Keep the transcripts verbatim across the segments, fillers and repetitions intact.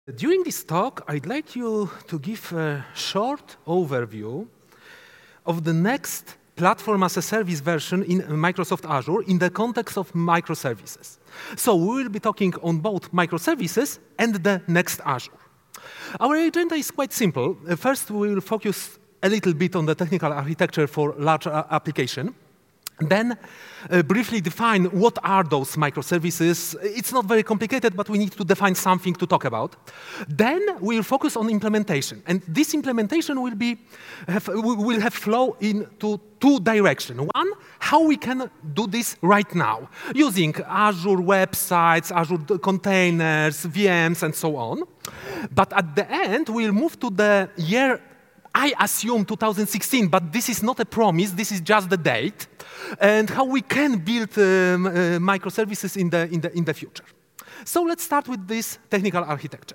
During this talk, I'd like you to give a short overview of the next platform as a service version in Microsoft Azure in the context of microservices. So we will be talking on both microservices and the next Azure. Our agenda is quite simple. First, we will focus a little bit on the technical architecture for large application. Then uh, briefly define what are those microservices. It's not very complicated, but we need to define something to talk about. Then we'll focus on implementation. And this implementation will, be, have, will have flow into two directions. One, how we can do this right now, using Azure websites, Azure containers, V Ms, and so on. But at the end, we'll move to the year, I assume two thousand sixteen, but this is not a promise, this is just the date, and how we can build um, uh, microservices in the, in, the, in the future. So let's start with this technical architecture.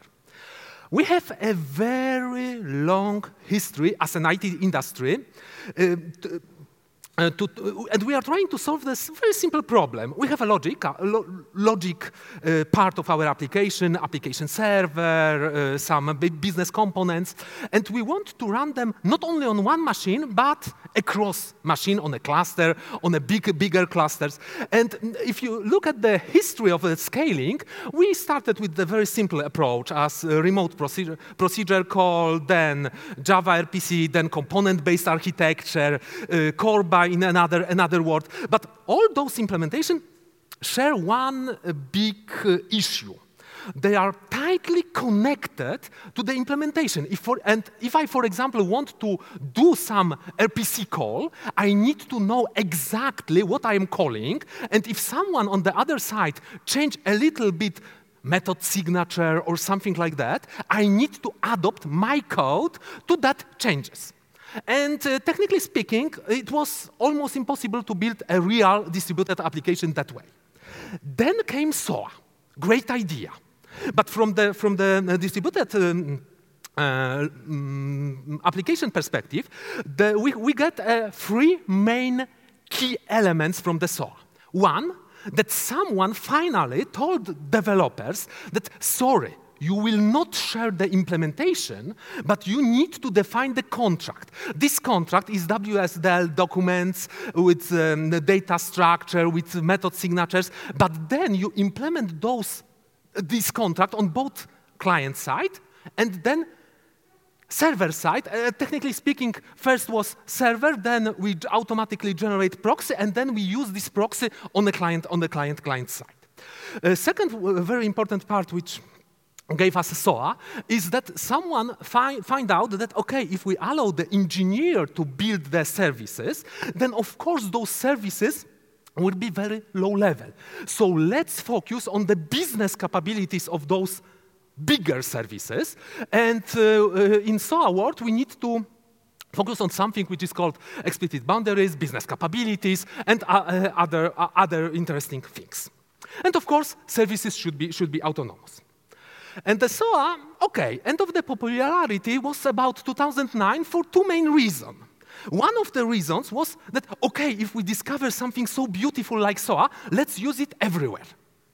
We have a very long history as an I T industry, uh, to, Uh, to, to, and we are trying to solve this very simple problem. We have a logic, a lo logic uh, part of our application, application server, uh, some business components, and we want to run them not only on one machine, but across machine, on a cluster, on a big, bigger clusters. And if you look at the history of the scaling, we started with the very simple approach as a remote procedure, procedure call, then Java R P C, then component-based architecture, uh, core by in another, another word. But all those implementations share one uh, big uh, issue. They are tightly connected to the implementation. If for, and if I, for example, want to do some R P C call, I need to know exactly what I am calling. And if someone on the other side change a little bit method signature or something like that, I need to adopt my code to that changes. And uh, technically speaking, it was almost impossible to build a real distributed application that way. Then came S O A, great idea. But from the, from the distributed um, uh, um, application perspective, the, we, we get uh, three main key elements from the S O A. One, that someone finally told developers that, sorry, you will not share the implementation, but you need to define the contract. This contract is W S D L documents with um, the data structure, with method signatures, but then you implement those, this contract on both client side and then server side. Uh, technically speaking, first was server, then we automatically generate proxy, and then we use this proxy on the client, on the client client side. Uh, second uh, very important part, which gave us a S O A, is that someone fi find out that, okay, if we allow the engineer to build the services, then of course those services will be very low level. So let's focus on the business capabilities of those bigger services. And uh, uh, in S O A world, we need to focus on something which is called explicit boundaries, business capabilities, and uh, uh, other, uh, other interesting things. And of course, services should be, should be autonomous. And the S O A, okay, end of the popularity was about two thousand nine for two main reasons. One of the reasons was that, okay, if we discover something so beautiful like S O A, let's use it everywhere.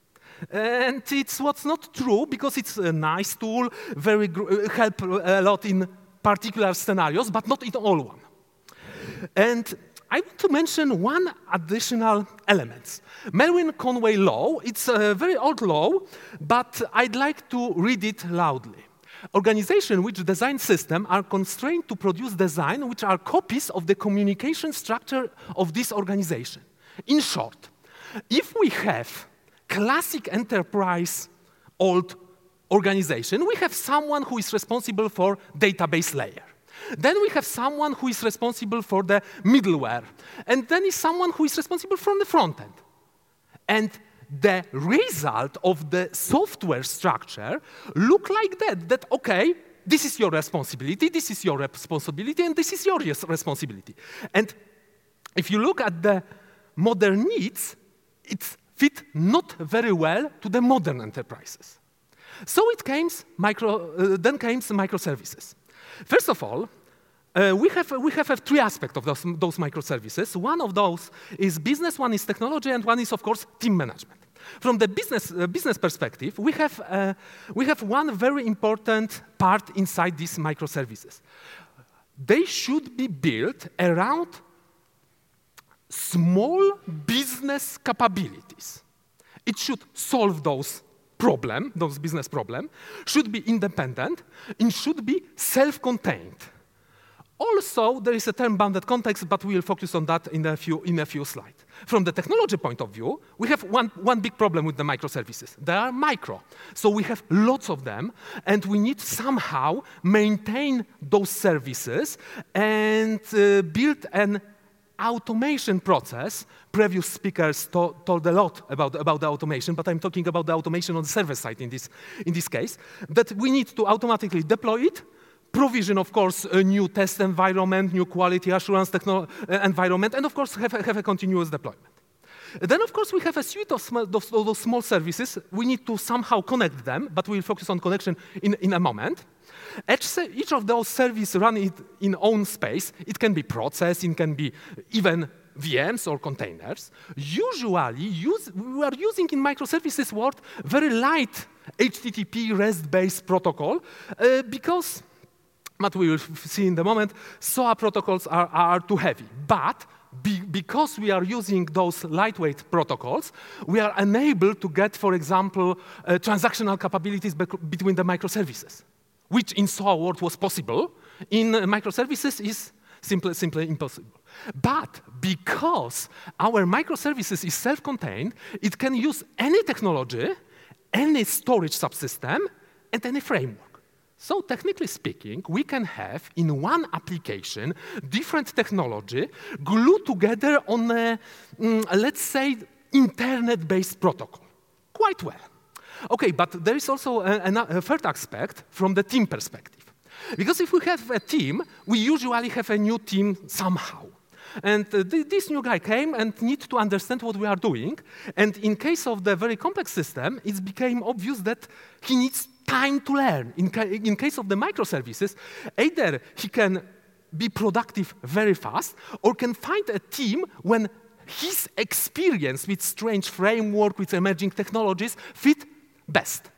And it's what's not true, because it's a nice tool, very gr help a lot in particular scenarios, but not in all one. And I want to mention one additional element. Merwin-Conway law, it's a very old law, but I'd like to read it loudly. Organizations which design systems are constrained to produce design which are copies of the communication structure of this organization. In short, if we have classic enterprise old organization, we have someone who is responsible for database layer. Then we have someone who is responsible for the middleware. And then is someone who is responsible for the front end. And the result of the software structure look like that, that, okay, this is your responsibility, this is your responsibility, and this is your responsibility. And if you look at the modern needs, it fit not very well to the modern enterprises. So it came micro, uh, then came microservices. First of all, uh, we, have, we have uh, three aspects of those, those microservices. One of those is business, one is technology, and one is, of course, team management. From the business, uh, business perspective, we have, uh, we have one very important part inside these microservices. They should be built around small business capabilities. It should solve those problems, those business problems, should be independent, and should be self-contained. Also, there is a term-bounded context, but we will focus on that in a few, in a few slides. From the technology point of view, we have one, one big problem with the microservices. They are micro, so we have lots of them, and we need somehow maintain those services and uh, build an automation process. Previous speakers to told a lot about, about the automation, but I'm talking about the automation on the server side in this, in this case, that we need to automatically deploy it, provision, of course, a new test environment, new quality assurance uh, environment, and of course, have, have a continuous deployment. Then, of course, we have a suite of small, those, those small services. We need to somehow connect them, but we'll focus on connection in, in a moment. Each, each of those services run it in own space. It can be process, it can be even V Ms or containers. Usually, use, we are using in microservices world very light H T T P REST-based protocol uh, because, but we will see in the moment, S O A protocols are, are too heavy. But be, because we are using those lightweight protocols, we are enabled to get, for example, uh, transactional capabilities be between the microservices, which in S O A world was possible. In uh, microservices is simply, simply impossible. But because our microservices is self-contained, it can use any technology, any storage subsystem, and any framework. So technically speaking, we can have in one application different technology glued together on a, mm, let's say, internet-based protocol. Quite well. Okay, but there is also a, a, a third aspect from the team perspective. Because if we have a team, we usually have a new team somehow. And uh, th this new guy came and needs to understand what we are doing. And in case of the very complex system, it became obvious that he needs time to learn. In, ca in case of the microservices, either he can be productive very fast or can find a team when his experience with strange framework, with emerging technologies fit best.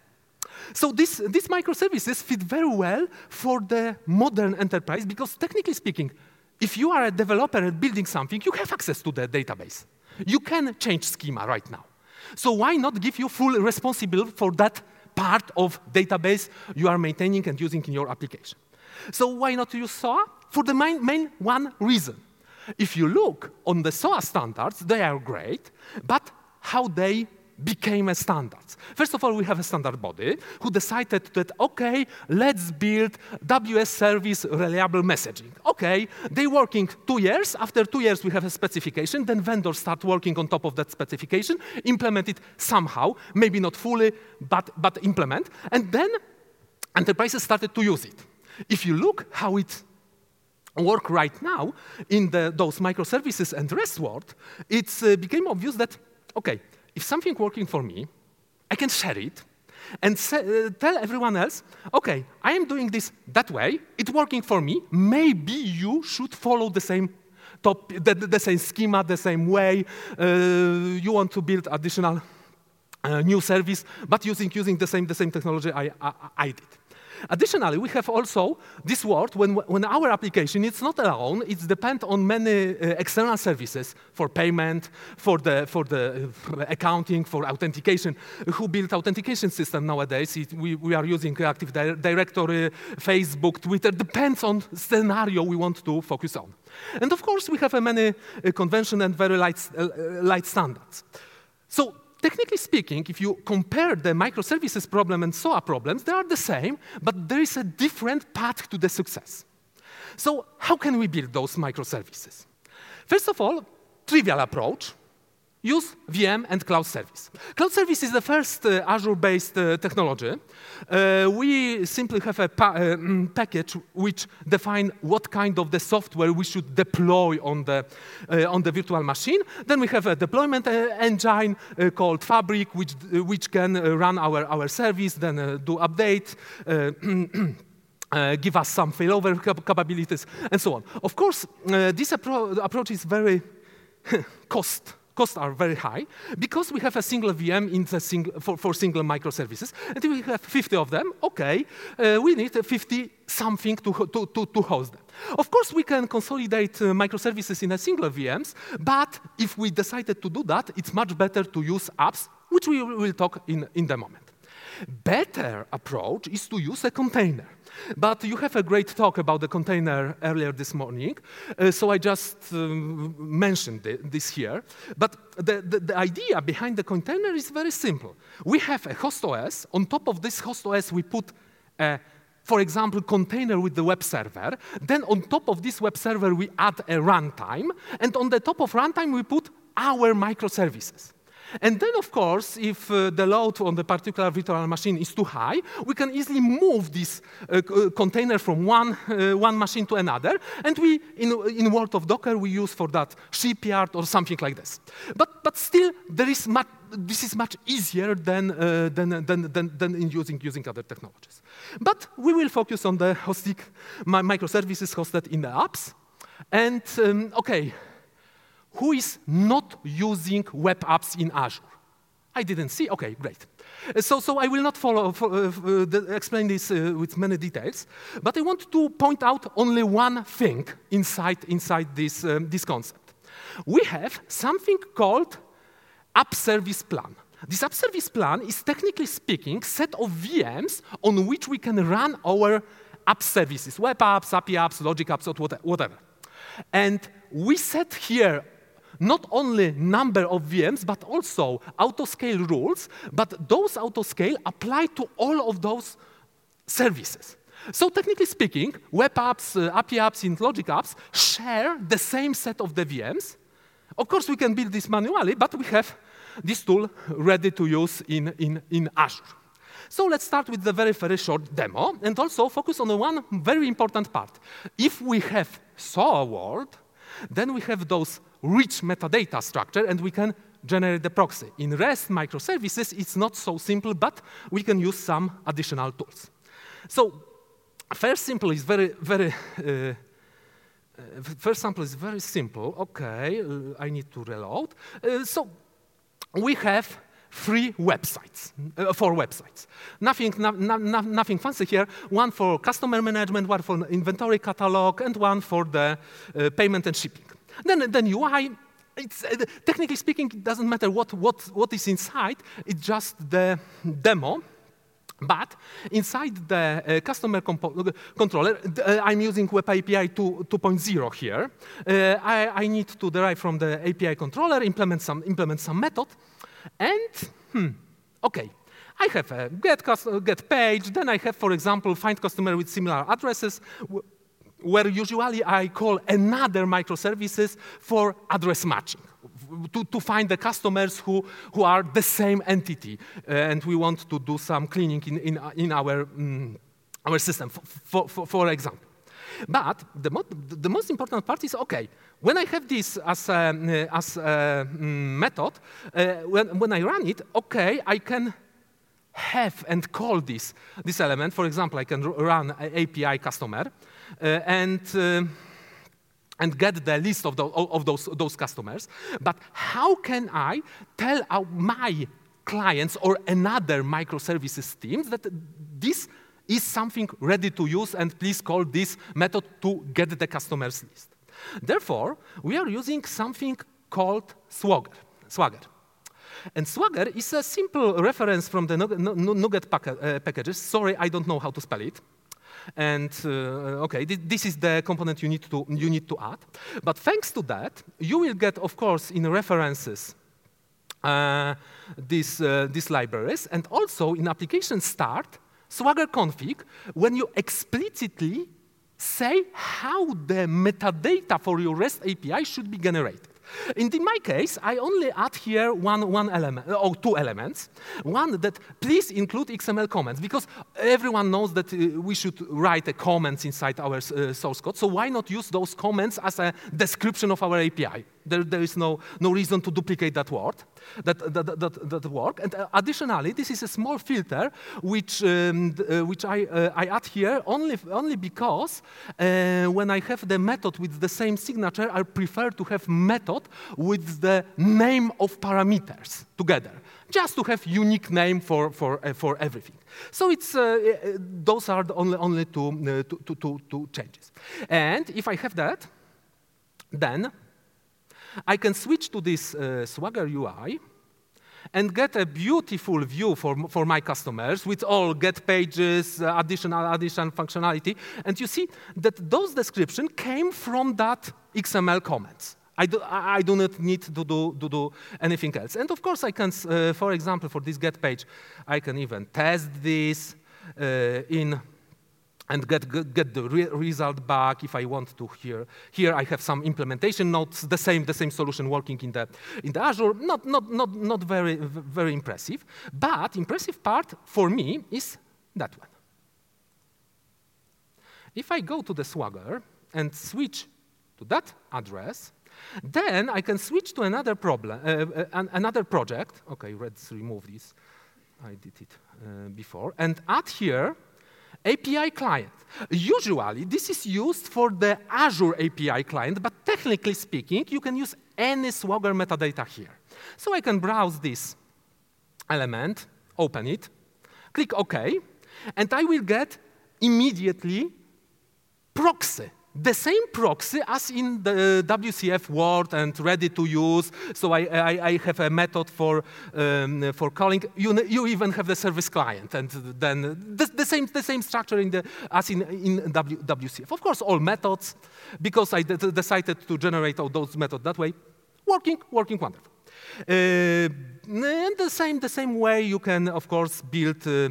So this, these microservices fit very well for the modern enterprise because technically speaking, if you are a developer building something, you have access to the database. You can change schema right now. So why not give you full responsibility for that part of database you are maintaining and using in your application? So why not use S O A? For the main, main one reason. If you look on the S O A standards, they are great, but how they became a standard. First of all, we have a standard body who decided that, okay, let's build W S service reliable messaging. Okay, they're working two years. After two years, we have a specification. Then vendors start working on top of that specification, implement it somehow, maybe not fully, but, but implement. And then enterprises started to use it. If you look how it works right now in the, those microservices and REST world, it uh, became obvious that, okay, if something working for me, I can share it and uh, tell everyone else, okay, I am doing this that way, it's working for me, maybe you should follow the same, top, the, the same schema, the same way, uh, you want to build additional uh, new service, but using, using the, same, the same technology I, I, I did. Additionally, we have also this world when, when our application is not alone, it depends on many uh, external services for payment, for the, for the uh, accounting, for authentication. Who build authentication system nowadays? It, we, we are using Active Directory, Facebook, Twitter, depends on scenario we want to focus on. And of course, we have a many uh, convention and very light, uh, light standards. So, technically speaking, if you compare the microservices problem and S O A problems, they are the same, but there is a different path to the success. So how can we build those microservices? First of all, trivial approach, use V M and cloud service. Cloud service is the first uh, Azure-based uh, technology. Uh, we simply have a pa uh, package which defines what kind of the software we should deploy on the, uh, on the virtual machine. Then we have a deployment uh, engine uh, called Fabric, which, uh, which can uh, run our, our service, then uh, do update, uh, Uh, give us some failover cap capabilities, and so on. Of course, uh, this appro approach is very cost Costs are very high because we have a single V M in the single, for, for single microservices, and we have fifty of them. Okay, uh, we need fifty something to, to, to, to host them. Of course, we can consolidate uh, microservices in a single V Ms, but if we decided to do that, it's much better to use apps, which we will talk in, in the moment. Better approach is to use a container. But you have a great talk about the container earlier this morning, uh, so I just um, mentioned this here. But the, the, the idea behind the container is very simple. We have a host O S. On top of this host O S, we put, a, for example, container with the web server. Then on top of this web server, we add a runtime. And on the top of runtime, we put our microservices. And then, of course, if uh, the load on the particular virtual machine is too high, we can easily move this uh, container from one, uh, one machine to another. And we, in, in world of Docker, we use for that shipyard or something like this. But, but still, there is much, this is much easier than, uh, than, than, than, than in using, using other technologies. But we will focus on the hosting microservices hosted in the apps. And, um, OK. Who is not using web apps in Azure? I didn't see. OK, great. Uh, so, so I will not follow, follow, uh, the, explain this uh, with many details, but I want to point out only one thing inside, inside this, um, this concept. We have something called App Service Plan. This App Service Plan is, technically speaking, a set of V Ms on which we can run our app services, web apps, A P I apps, logic apps, or whatever. And we set here not only number of V Ms, but also autoscale rules, but those autoscale apply to all of those services. So technically speaking, web apps, uh, A P I apps, and logic apps share the same set of the V Ms. Of course, we can build this manually, but we have this tool ready to use in, in, in Azure. So let's start with the very, very short demo, and also focus on the one very important part. If we have S O A world, then we have those rich metadata structure, and we can generate the proxy. In REST microservices, it's not so simple, but we can use some additional tools. So first sample is very, very, uh, first sample is very simple. OK, uh, I need to reload. Uh, so we have three websites, uh, four websites. Nothing, no, no, nothing fancy here. One for customer management, one for inventory catalog, and one for the uh, payment and shipping. Then, then U I, it's, uh, technically speaking, it doesn't matter what, what, what is inside. It's just the demo. But inside the uh, customer controller, uh, I'm using Web A P I two point oh here. Uh, I, I need to derive from the A P I controller, implement some, implement some method. And, hmm, OK, I have a get, get page. Then I have, for example, find customer with similar addresses, where usually I call another microservices for address matching, to, to find the customers who, who are the same entity. Uh, and we want to do some cleaning in, in, in our, um, our system, for, for, for example. But the, mo the most important part is, OK, when I have this as a, uh, as a um, method, uh, when, when I run it, OK, I can have and call this, this element. For example, I can run A P I customer uh, and, uh, and get the list of, the, of those, those customers. But how can I tell my clients or another microservices teams that this is something ready to use, and please call this method to get the customers list? Therefore, we are using something called Swagger. Swagger. And Swagger is a simple reference from the NuGet pack uh, packages. Sorry, I don't know how to spell it. And uh, OK, th this is the component you need, to, you need to add. But thanks to that, you will get, of course, in references, uh, these, uh, these libraries. And also, in application start, Swagger config, when you explicitly say how the metadata for your REST A P I should be generated. In my case, I only add here one, one element, or two elements. One, that please include X M L comments, because everyone knows that uh, we should write a comments inside our uh, source code. So why not use those comments as a description of our A P I? There, there is no, no reason to duplicate that word, that, that, that, that work. And uh, additionally, this is a small filter which, um, uh, which I, uh, I add here only, only because uh, when I have the method with the same signature, I prefer to have method with the name of parameters together, just to have unique name for, for, uh, for everything. So it's, uh, uh, those are the only, only two, uh, two, two, two, two changes. And if I have that, then I can switch to this uh, Swagger U I and get a beautiful view for, for my customers with all get pages, uh, additional, additional functionality. And you see that those descriptions came from that X M L comments. I do, I do not need to do, to do anything else. And of course, I can, uh, for example, for this get page, I can even test this uh, in and get, get the re result back if I want to here. Here I have some implementation notes, the same, the same solution working in the, in the Azure. Not, not, not, not very, very impressive, but impressive part for me is that one. If I go to the Swagger and switch to that address, then I can switch to another problem, uh, uh, another project. Okay, let's remove this. I did it uh, before. And add here A P I client. Usually, this is used for the Azure A P I client, but technically speaking, you can use any Swagger metadata here. So I can browse this element, open it, click OK, and I will get immediately proxy. The same proxy as in the W C F Word and ready to use. So I, I, I have a method for, um, for calling. You, you even have the service client, and then the, the, same, the same structure in the, as in, in w, W C F. Of course, all methods, because I decided to generate all those methods that way, working, working wonderful. Uh, and the same, the same way you can, of course, build uh,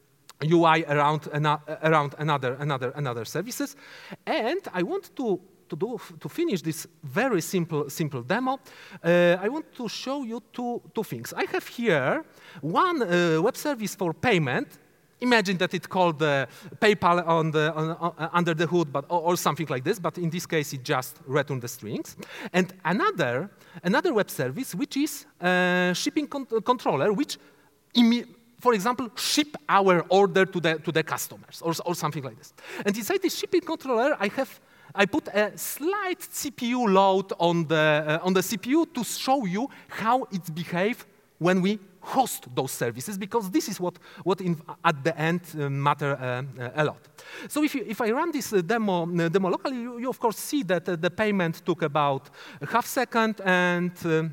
U I around, around another, another, another services. And I want to, to, do, to finish this very simple, simple demo. Uh, I want to show you two, two things. I have here one uh, web service for payment. Imagine that it's called uh, PayPal on the, on, uh, under the hood, but, or, or something like this. But in this case, it just returns the strings. And another, another web service, which is a shipping con controller, which immediately for example, ship our order to the, to the customers, or, or something like this. And inside this shipping controller, I have I put a slight C P U load on the, uh, on the C P U to show you how it behaves when we host those services, because this is what, what in, at the end uh, matter uh, uh, a lot. So if, you, if I run this uh, demo, uh, demo locally, you, you of course see that uh, the payment took about a half second, and uh,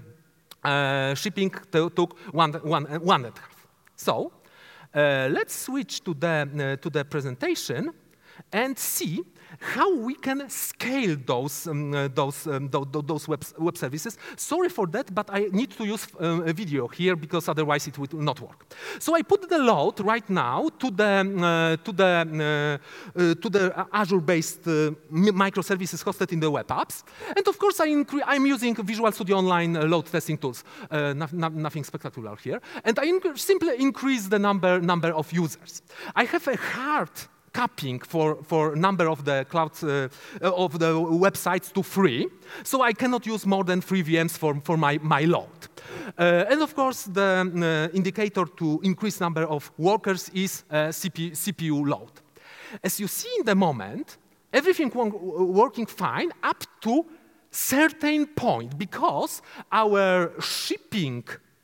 uh, shipping took one, one, one and a half. So uh, let's switch to the, uh, to the presentation and see how we can scale those, um, uh, those, um, those, those web, web services. Sorry for that, but I need to use uh, a video here because otherwise it will not work. So I put the load right now to the, uh, to the, uh, uh, to the Azure-based uh, microservices hosted in the web apps. And of course, I I'm using Visual Studio Online uh, load testing tools. Uh, no no nothing spectacular here. And I inc simply increase the number, number of users. I have a hard capping for, for number of the clouds, uh, of the websites to three. So I cannot use more than three V Ms for, for my, my load. Uh, and of course, the uh, indicator to increase number of workers is uh, C P U, C P U load. As you see in the moment, everything working fine up to certain point, because our shipping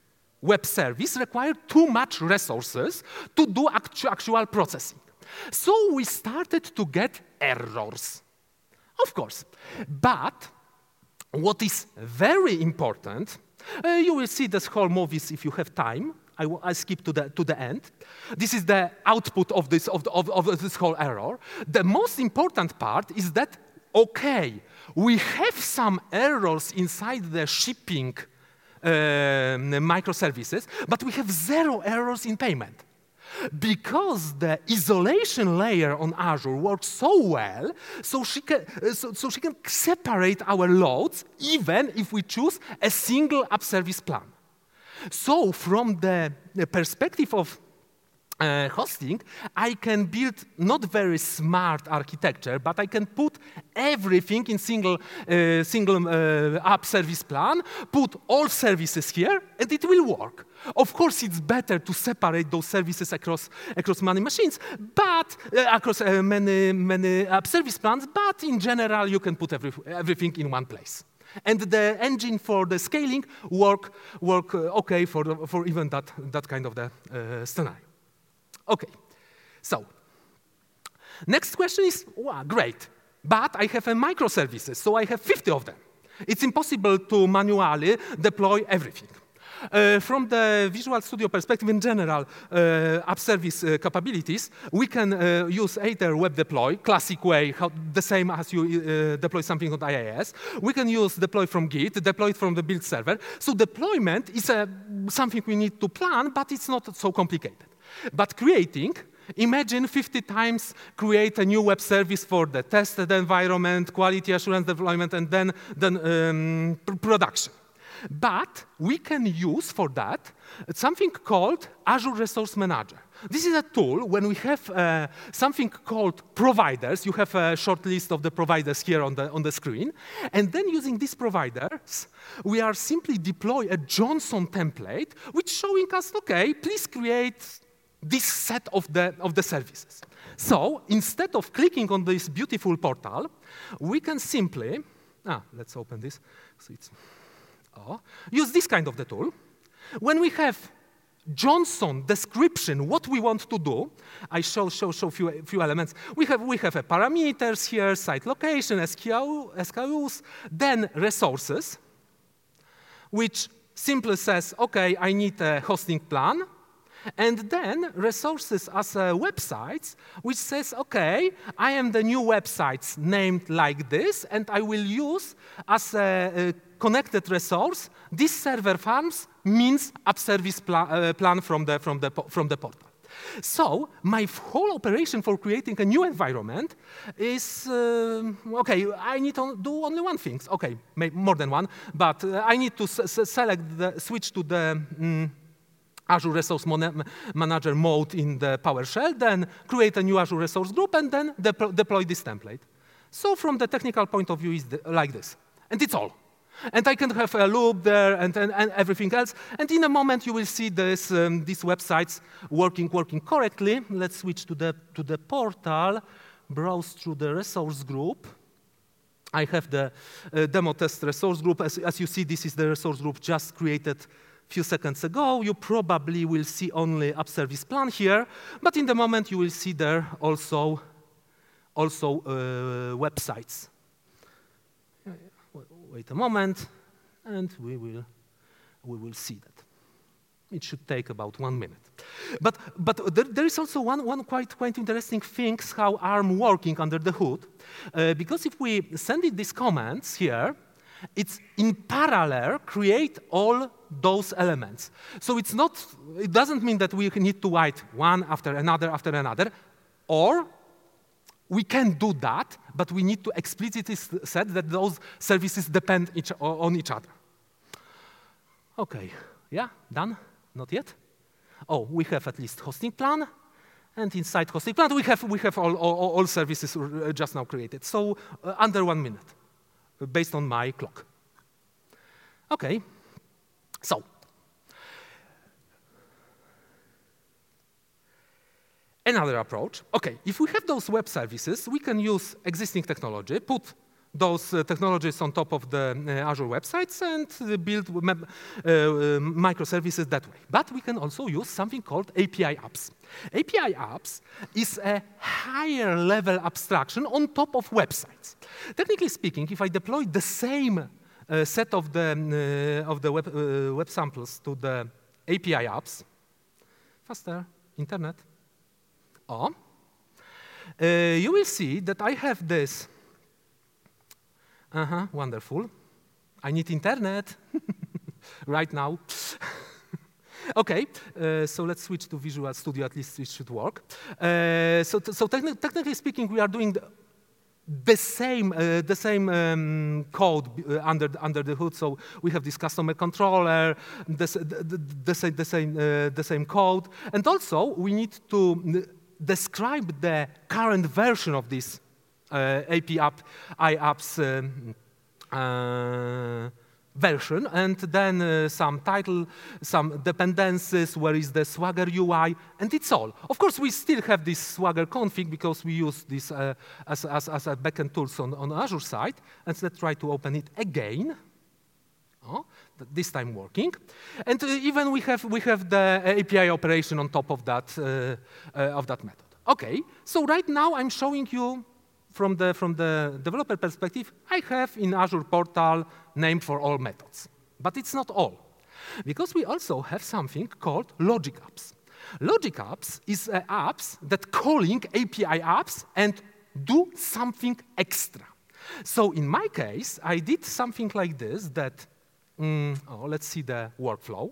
web service required too much resources to do actu actual processing. So we started to get errors, of course. But what is very important, uh, you will see this whole movies if you have time. I, I skip to the, to the end. This is the output of this, of, the, of, of this whole error. The most important part is that, OK, we have some errors inside the shipping uh, microservices, but we have zero errors in payment. Because the isolation layer on Azure works so well, so she can, so, so she can separate our loads, even if we choose a single app service plan. So from the, the perspective of uh, hosting, I can build not very smart architecture, but I can put everything in single, uh, single uh, app service plan, put all services here, and it will work. Of course, it's better to separate those services across, across many machines, but uh, across uh, many, many app service plans, but in general, you can put every, everything in one place. And the engine for the scaling work, work uh, okay for, the, for even that, that kind of the uh, scenario. Okay, so next question is, wow, great, but I have a microservices, so I have fifty of them. It's impossible to manually deploy everything. Uh, from the Visual Studio perspective in general, uh, app service uh, capabilities, we can uh, use either web deploy, classic way, how, the same as you uh, deploy something on I I S. We can use deploy from Git, deploy it from the build server. So deployment is uh, something we need to plan, but it's not so complicated. But creating, imagine fifty times create a new web service for the tested environment, quality assurance deployment, and then, then um, pr production. But we can use for that something called Azure Resource Manager. This is a tool when we have uh, something called providers. You have a short list of the providers here on the, on the screen. And then using these providers, we are simply deploy a Johnson template, which showing us, OK, please create this set of the, of the services. So instead of clicking on this beautiful portal, we can simply, ah, let's open this. So it's, oh, use this kind of the tool. When we have Johnson description, what we want to do, I show show show few few elements. We have we have a parameters here, site location, S K U, S K Us, then resources, which simply says, OK, I need a hosting plan. And then resources as uh, websites, which says, OK, I am the new websites named like this, and I will use as a, a connected resource this server farms means app service pla uh, plan from the, from, the, from the portal. So my whole operation for creating a new environment is, uh, OK, I need to do only one thing. OK, maybe more than one, but uh, I need to s select the switch to the um, Azure Resource Manager mode in the PowerShell, then create a new Azure Resource Group, and then de deploy this template. So from the technical point of view, it's like this. And it's all. And I can have a loop there and, and, and everything else. And in a moment, you will see this, um, these websites working, working correctly. Let's switch to the, to the portal, browse through the resource group. I have the uh, demo test resource group. As, as you see, this is the resource group just created few seconds ago. You probably will see only app service plan here, but in the moment you will see there also, also uh, websites. Wait a moment, and we will, we will see that. It should take about one minute. But, but there, there is also one, one quite, quite interesting thing, how ARM working under the hood. Uh, because if we send it these commands here, it's in parallel create all those elements. So it's not, it doesn't mean that we need to write one after another after another, or we can do that, but we need to explicitly set that those services depend each, on each other. OK, yeah, done? Not yet? Oh, we have at least hosting plan, and inside hosting plan we have, we have all, all, all services just now created. So uh, under one minute, based on my clock. OK, so another approach. OK, if we have those web services, we can use existing technology, put those uh, technologies on top of the uh, Azure websites, and uh, build uh, uh, microservices that way. But we can also use something called A P I apps. A P I apps is a higher level abstraction on top of websites. Technically speaking, if I deploy the same uh, set of the, uh, of the web, uh, web samples to the A P I apps, faster, internet, oh, uh, you will see that I have this. Uh-huh, wonderful. I need internet right now. OK, uh, so let's switch to Visual Studio. At least it should work. Uh, so so techni technically speaking, we are doing the the same, uh, the same um, code uh, under, under the hood. So we have this customer controller, the, the, the, same, the, same, uh, the same code. And also, we need to describe the current version of this uh, A P I apps um, uh, version, and then uh, some title, some dependencies, where is the Swagger U I, and it's all. Of course, we still have this Swagger config because we use this uh, as, as, as a backend tools on, on Azure side. And let's try to open it again. Oh, this time working. And uh, even we have, we have the A P I operation on top of that, uh, uh, of that method. OK, so right now I'm showing you From the, from the developer perspective, I have in Azure portal name for all methods. But it's not all, because we also have something called logic apps. Logic apps is uh, apps that calling A P I apps and do something extra. So in my case, I did something like this that, um, oh, let's see the workflow.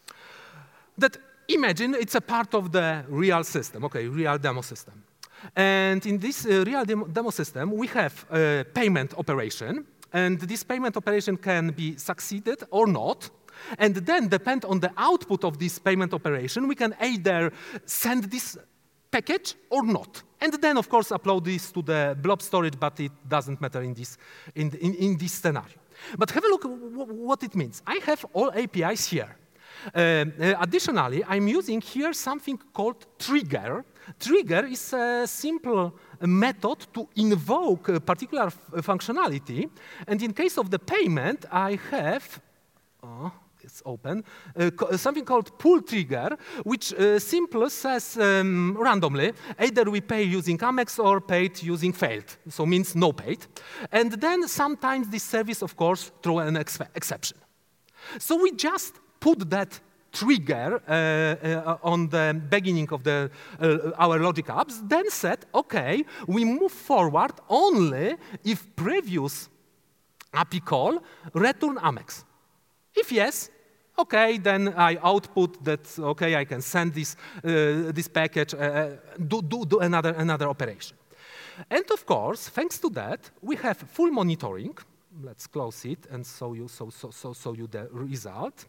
That imagine it's a part of the real system, okay, real demo system. And in this uh, real demo, demo system, we have a payment operation. And this payment operation can be succeeded or not. And then, depend on the output of this payment operation, we can either send this package or not. And then, of course, upload this to the blob storage, but it doesn't matter in this, in, in, in this scenario. But have a look at what it means. I have all A P Is here. Uh, uh, additionally, I'm using here something called trigger. Trigger is a simple method to invoke a particular functionality. And in case of the payment, I have, oh, it's open, uh, something called pull trigger, which uh, simply says um, randomly, either we pay using Amex or paid using failed, so means no paid. And then sometimes this service, of course, throw an ex exception. So we just put that trigger uh, uh, on the beginning of the, uh, our logic apps, then said, OK, we move forward only if previous A P I call return Amex. If yes, OK, then I output that, OK, I can send this, uh, this package, uh, do, do, do another, another operation. And of course, thanks to that, we have full monitoring. Let's close it and show you, so, so, so, show you the result.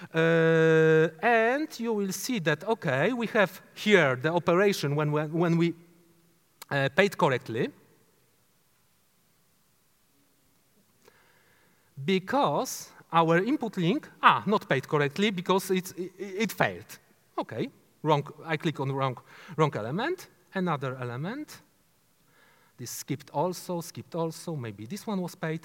Uh, and you will see that, OK, we have here the operation when, when, when we uh, paid correctly. Because our input link, ah, not paid correctly because it's, it, it failed. OK, wrong, I click on the wrong, wrong element, another element. This skipped also, skipped also, maybe this one was paid.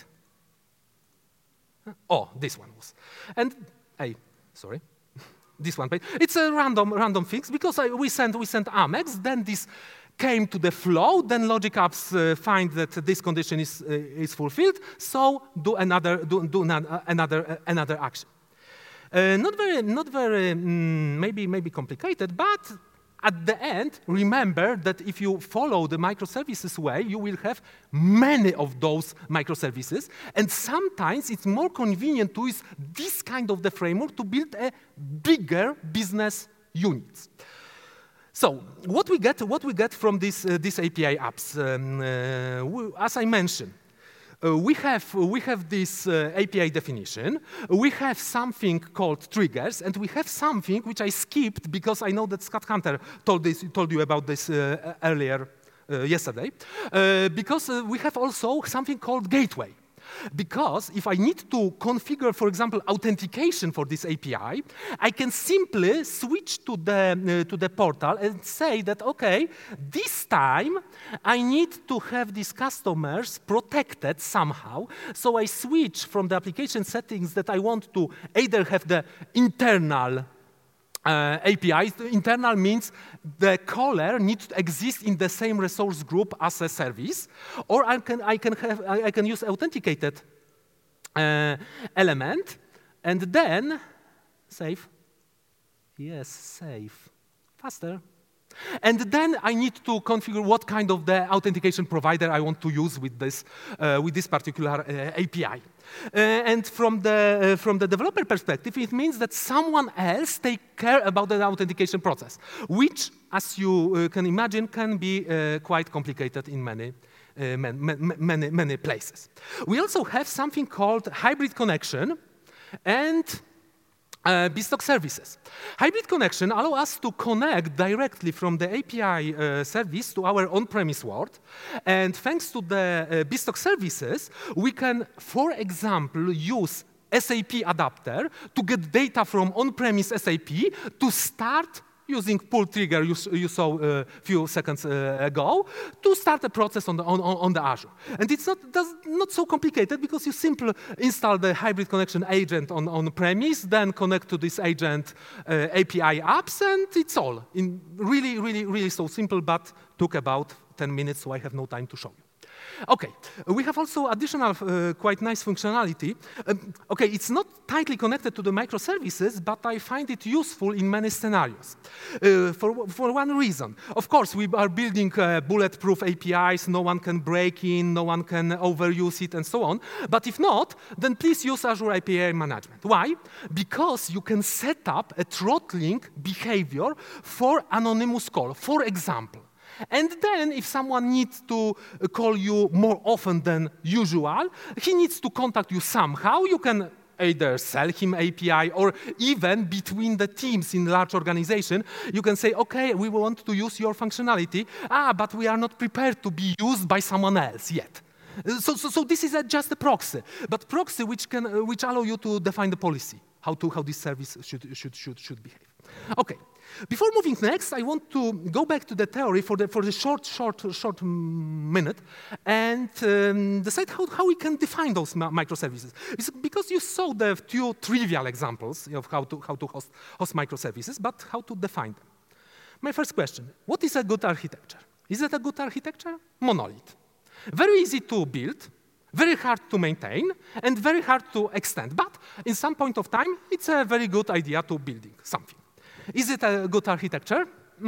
Oh, this one was. And, hey, sorry, this one paid. It's a random, random fix because I, we sent, we sent Amex, then this came to the flow, then logic apps uh, find that this condition is, uh, is fulfilled, so do another, do, do another, uh, another action. Uh, not very, not very, mm, maybe, maybe complicated, but at the end, remember that if you follow the microservices way, you will have many of those microservices. And sometimes it's more convenient to use this kind of the framework to build a bigger business units. So what we get, what we get from this, uh, these A P I apps, um, uh, we, as I mentioned, Uh, we have, uh, we have this uh, A P I definition, we have something called triggers, and we have something which I skipped because I know that Scott Hunter told, this, told you about this uh, earlier uh, yesterday, uh, because uh, we have also something called gateway. Because if I need to configure, for example, authentication for this A P I, I can simply switch to the, uh, to the portal and say that, OK, this time I need to have these customers protected somehow. So I switch from the application settings that I want to either have the internal Uh, A P Is. Internal means the caller needs to exist in the same resource group as a service, or I can, I can, have, I can use authenticated uh, element, and then save. Yes, save. Faster. And then I need to configure what kind of the authentication provider I want to use with this, uh, with this particular uh, A P I. Uh, and from the, uh, from the developer perspective, it means that someone else take care about the authentication process, which, as you uh, can imagine, can be uh, quite complicated in many, uh, many, many, many places. We also have something called hybrid connection and Uh, bespoke services. Hybrid connection allows us to connect directly from the A P I uh, service to our on-premise world. And thanks to the uh, bespoke services, we can, for example, use S A P adapter to get data from on-premise S A P to start using pull trigger you, you saw a few seconds uh, ago, to start a process on the, on, on the Azure. And it's not, does, not so complicated because you simply install the hybrid connection agent on, on premise, then connect to this agent uh, A P I apps, and it's all. In really, really, really so simple, but took about ten minutes, so I have no time to show you. Okay, we have also additional uh, quite nice functionality. Um, okay, it's not tightly connected to the microservices, but I find it useful in many scenarios. Uh, for, for one reason, of course, we are building uh, bulletproof A P Is, no one can break in, no one can overuse it, and so on. But if not, then please use Azure A P I management. Why? Because you can set up a throttling behavior for anonymous call, for example. And then, if someone needs to call you more often than usual, he needs to contact you somehow. You can either sell him A P I, or even between the teams in large organization, you can say, OK, we want to use your functionality, ah, but we are not prepared to be used by someone else yet. So, so, so this is a, just a proxy, but proxy which can uh, which allow you to define the policy, how to how this service should should should should behave. OK. Before moving next, I want to go back to the theory for the, for the short, short, short minute and um, decide how, how we can define those microservices. It's because you saw the two trivial examples of how to, how to host, host microservices, but how to define them. My first question, what is a good architecture? Is it a good architecture? Monolith. Very easy to build, very hard to maintain, and very hard to extend. But in some point of time, it's a very good idea to building something. Is it a good architecture?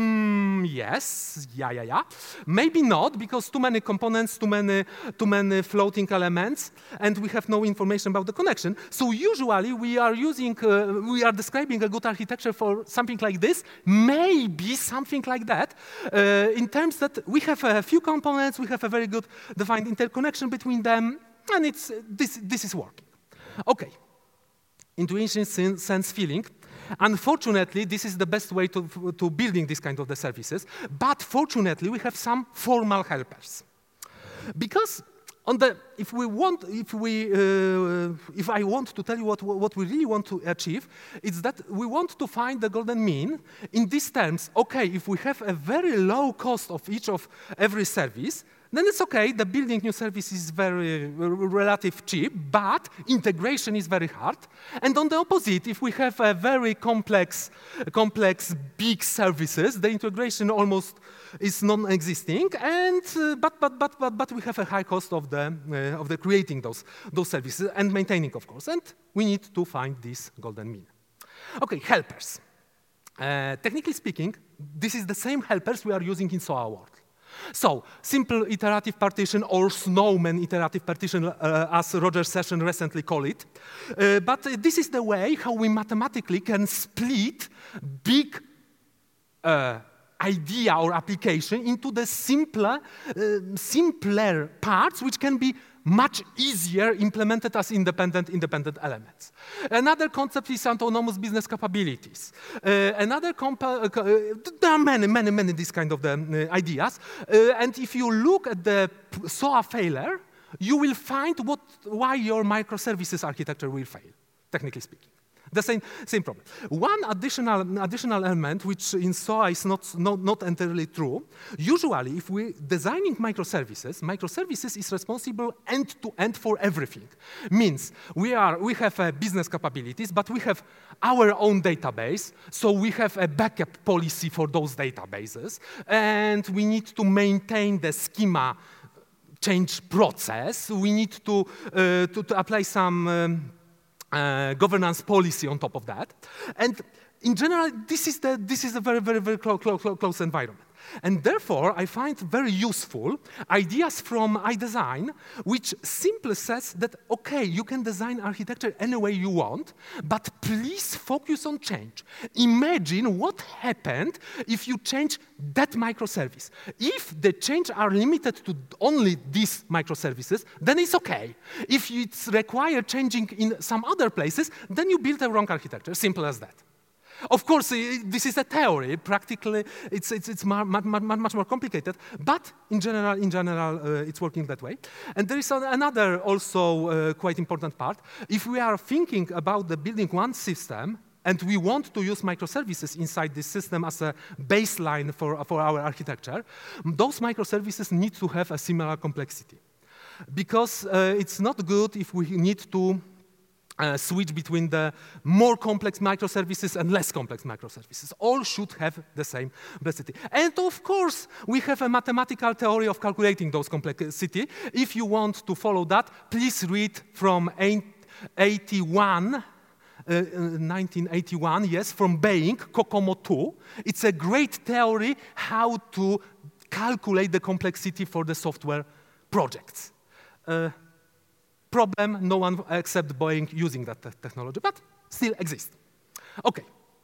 Mm, yes, yeah, yeah, yeah. Maybe not, because too many components, too many, too many floating elements, and we have no information about the connection. So usually we are using, uh, we are describing a good architecture for something like this, maybe something like that, uh, in terms that we have a few components, we have a very good defined interconnection between them, and it's, this, this is working. Okay, intuition, sense, feeling. Unfortunately, this is the best way to, to building this kind of the services, but fortunately, we have some formal helpers. Because on the, if we want, if we, uh, if I want to tell you what, what we really want to achieve, it's that we want to find the golden mean in these terms. Okay, if we have a very low cost of each of every service, then it's okay, the building new service is very relative cheap, but integration is very hard. And on the opposite, if we have a very complex, complex big services, the integration almost is non-existing, and uh, but, but, but, but, but we have a high cost of the, uh, of the creating those, those services and maintaining, of course, and we need to find this golden mean. Okay, helpers. Uh, technically speaking, this is the same helpers we are using in S O A world. So, simple iterative partition, or snowman iterative partition, uh, as Roger Session recently called it. Uh, but uh, this is the way how we mathematically can split big uh, idea or application into the simpler, uh, simpler parts, which can be much easier implemented as independent, independent elements. Another concept is autonomous business capabilities. Uh, another compa uh, there are many, many, many these kind of the, uh, ideas. Uh, and if you look at the S O A failure, you will find what, why your microservices architecture will fail, technically speaking. The same, same problem. One additional, additional element, which in S O A is not, not, not entirely true, usually if we're designing microservices, microservices is responsible end-to-end for everything. Means we, are, we have uh, business capabilities, but we have our own database, so we have a backup policy for those databases, and we need to maintain the schema change process. We need to, uh, to, to apply some um, Uh, governance policy on top of that. And in general, this is, the, this is a very, very, very clo clo clo close environment. And therefore, I find very useful ideas from iDesign, which simply says that, OK, you can design architecture any way you want, but please focus on change. Imagine what happened if you change that microservice. If the changes are limited to only these microservices, then it's OK. If it's required changing in some other places, then you build a wrong architecture, simple as that. Of course, this is a theory. Practically, it's, it's, it's much, much more complicated. But in general, in general uh, it's working that way. And there is another also uh, quite important part. If we are thinking about the building one system, and we want to use microservices inside this system as a baseline for, for our architecture, those microservices need to have a similar complexity. Because uh, it's not good if we need to Uh, switch between the more complex microservices and less complex microservices. All should have the same complexity. And of course, we have a mathematical theory of calculating those complexity. If you want to follow that, please read from eighty-one, uh, nineteen eighty-one, yes, from Bain, COCOMO two. It's a great theory how to calculate the complexity for the software projects. Uh, Problem, no one except Boeing using that te technology, but still exists. OK.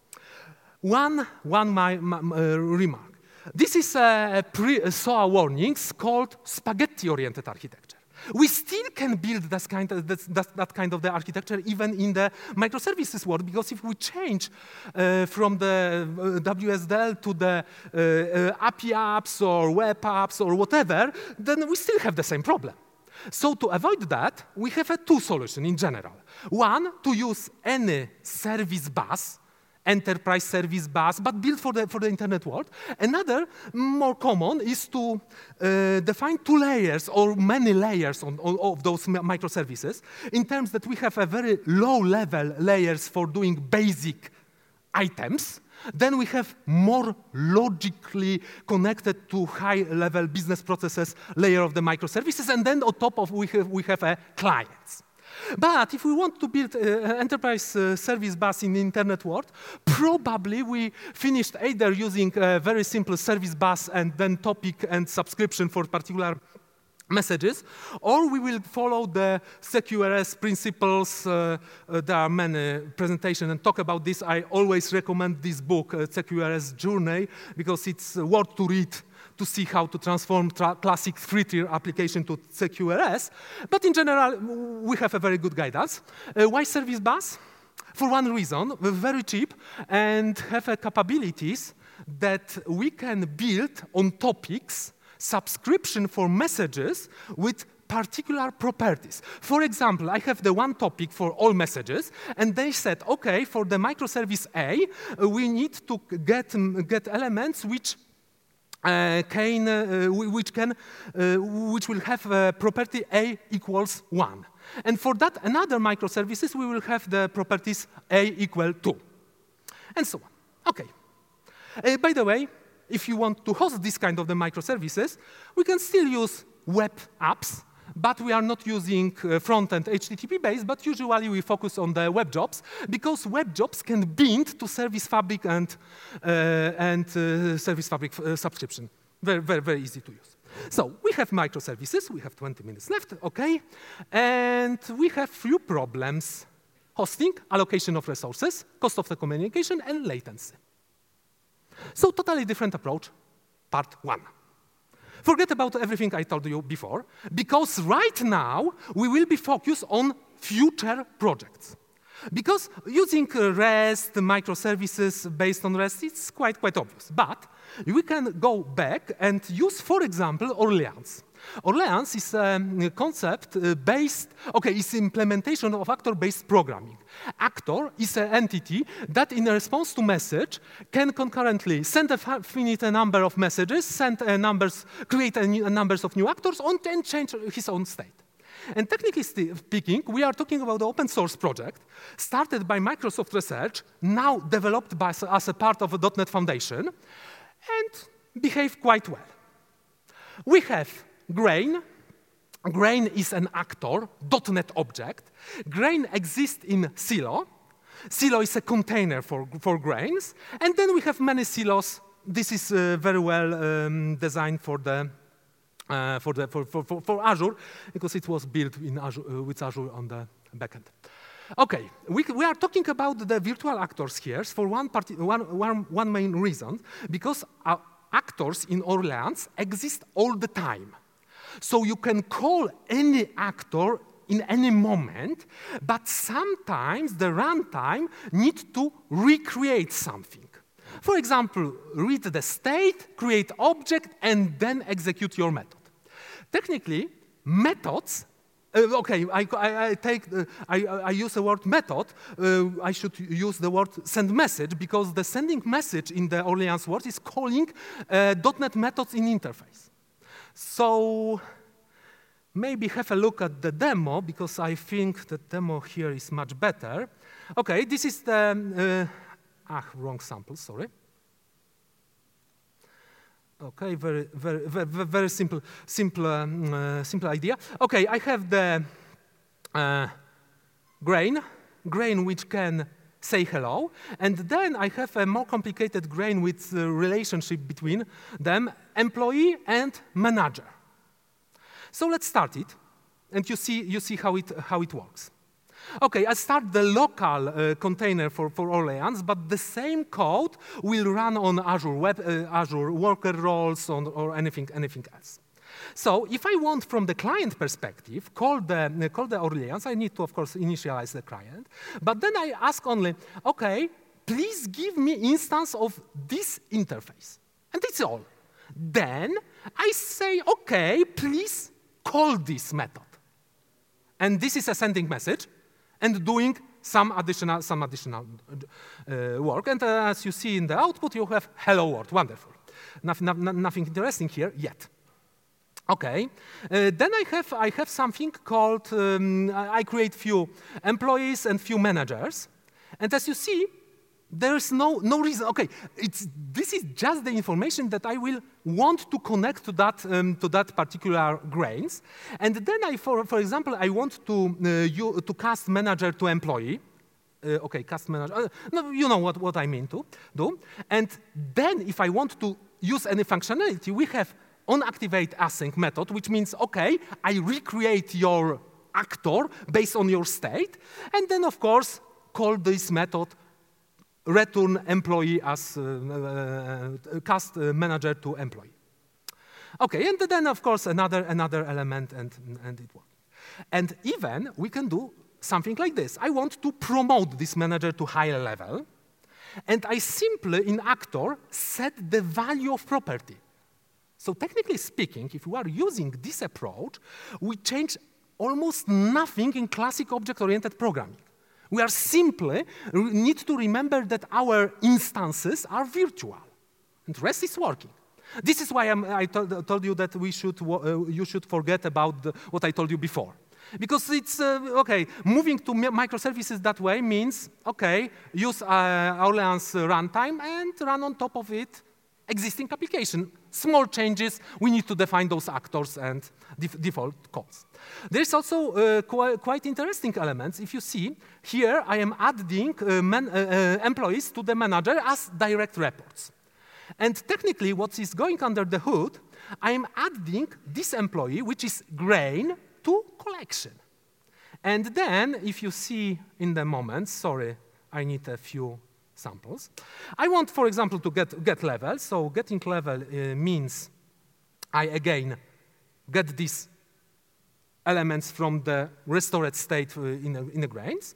One, one my, my, uh, remark. This is a, pre, a S O A warnings called spaghetti-oriented architecture. We still can build that kind, of, that, that, that kind of the architecture even in the microservices world, because if we change uh, from the uh, W S D L to the uh, uh, A P I apps or web apps or whatever, then we still have the same problem. So to avoid that, we have a two solutions in general. One, to use any service bus, enterprise service bus, but built for the, for the internet world. Another, more common, is to uh, define two layers or many layers on, on, of those microservices, in terms that we have a very low-level layers for doing basic items. Then we have more logically connected to high-level business processes layer of the microservices, and then on top of we have, we have a clients. But if we want to build an enterprise uh, service bus in the internet world, probably we finished either using a very simple service bus and then topic and subscription for particular messages, or we will follow the C Q R S principles. Uh, uh, there are many presentations and talk about this. I always recommend this book, uh, C Q R S Journey, because it's uh, worth to read to see how to transform tra classic three-tier application to C Q R S. But in general, we have a very good guidance. Uh, why service bus? For one reason, we're very cheap and have uh, capabilities that we can build on topics subscription for messages with particular properties. For example, I have the one topic for all messages, and they said, OK, for the microservice A, uh, we need to get, um, get elements which uh, can, uh, which can, uh, which will have uh, property A equals one. And for that, another microservices, we will have the properties A equal two, and so on. OK. Uh, by the way, if you want to host this kind of the microservices, we can still use web apps, but we are not using uh, front-end H T T P base, but usually we focus on the web jobs, because web jobs can bind to Service Fabric and, uh, and uh, Service Fabric uh, subscription. Very, very, very easy to use. So we have microservices. We have twenty minutes left, OK? And we have few problems: hosting, allocation of resources, cost of the communication, and latency. So totally different approach, part one. Forget about everything I told you before, because right now we will be focused on future projects. Because using REST, microservices based on REST, it's quite, quite obvious. But we can go back and use, for example, Orleans. Orleans is a concept based, OK, it's implementation of actor-based programming. Actor is an entity that, in response to message, can concurrently send a finite number of messages, send a numbers, create a, new, a numbers of new actors, and change his own state. And technically speaking, we are talking about the open source project started by Microsoft Research, now developed by, as a part of a .NET Foundation, and behave quite well. We have Grain. Grain is an actor, .NET object. Grain exists in Silo. Silo is a container for, for grains. And then we have many silos this is uh, very well um, designed for the uh, for the for, for, for, for Azure, because it was built in Azure uh, with Azure on the backend. Okay, we, we are talking about the virtual actors here for one, party, one, one, one main reason, because uh, actors in Orleans exist all the time. So you can call any actor in any moment, but sometimes the runtime needs to recreate something. For example, read the state, create object, and then execute your method. Technically, methods, uh, okay, I, I, I take, the, I, I use the word method, uh, I should use the word send message, because the sending message in the Orleans word is calling uh, .NET methods in interface. So maybe have a look at the demo, because I think the demo here is much better. Okay, this is the, uh, ah, wrong sample, sorry. Okay, very, very, very, very simple, simple, um, uh, simple idea. Okay, I have the uh, grain, grain which can say hello, and then I have a more complicated grain with the relationship between them, employee and manager. So let's start it, and you see, you see how it, how it works. Okay, I start the local uh, container for, for Orleans, but the same code will run on Azure Web, uh, Azure Worker Roles, on, or anything, anything else. So if I want, from the client perspective, call the, uh, call the Orleans, I need to, of course, initialize the client. But then I ask only, OK, please give me instance of this interface. And that's all. Then I say, OK, please call this method. And this is a sending message and doing some additional, some additional uh, work. And uh, as you see in the output, you have hello world. Wonderful. Nothing, no, nothing interesting here yet. Okay. Uh, then I have, I have something called, um, I create few employees and few managers. And as you see, there's no, no reason. OK, it's, this is just the information that I will want to connect to that, um, to that particular grains. And then, I, for, for example, I want to, uh, you, to cast manager to employee. Uh, OK, cast manager. Uh, no, you know what, what I mean to do. And then if I want to use any functionality, we have onActivate async method, which means, OK, I recreate your actor based on your state. And then, of course, call this method return employee as uh, uh, cast uh, manager to employee. Okay, and then of course another another element, and and it works. And even we can do something like this. I want to promote this manager to higher level, and I simply in actor set the value of property. So technically speaking, if we are using this approach, we change almost nothing in classic object-oriented programming. We are simply need to remember that our instances are virtual, and the rest is working. This is why I'm, I told, told you that we should, uh, you should forget about the, what I told you before. Because it's, uh, OK, moving to microservices that way means, OK, use uh, Orleans runtime and run on top of it existing application. Small changes, we need to define those actors and def default calls. There's also uh, qu quite interesting elements. If you see, here I am adding uh, man, uh, uh, employees to the manager as direct reports. And technically, what is going under the hood, I am adding this employee, which is grain, to collection. And then, if you see in the moment, sorry, I need a few samples. I want, for example, to get, get level. So getting level uh, means I, again, get these elements from the restored state uh, in, the, in the grains.